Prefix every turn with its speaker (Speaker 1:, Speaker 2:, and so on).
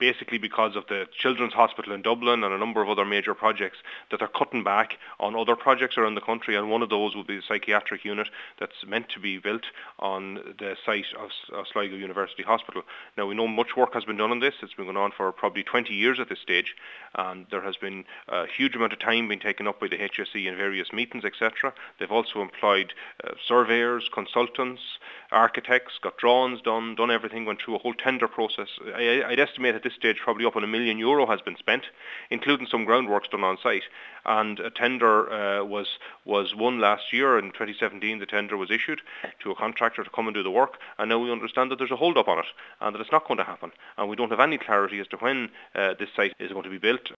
Speaker 1: basically because of the Children's Hospital in Dublin and a number of other major projects that they're cutting back on other projects around the country, and one of those will be the psychiatric unit that's meant to be built on the site of Sligo University Hospital. Now, we know much work has been done on this. It's been going on for probably 20 years at this stage, and there has been a huge amount of time being taken up by the HSE in various meetings, etc. They've also employed surveyors, consultants, architects, got drawings done everything, went through a whole tender process. I'd estimate at this stage probably up on €1 million has been spent, including some groundworks done on site. And a tender was won last year. In 2017, the tender was issued to a contractor to come and do the work, and now we understand that there's a hold-up on it and that it's not going to happen. And we don't have any clarity as to when this site is going to be built.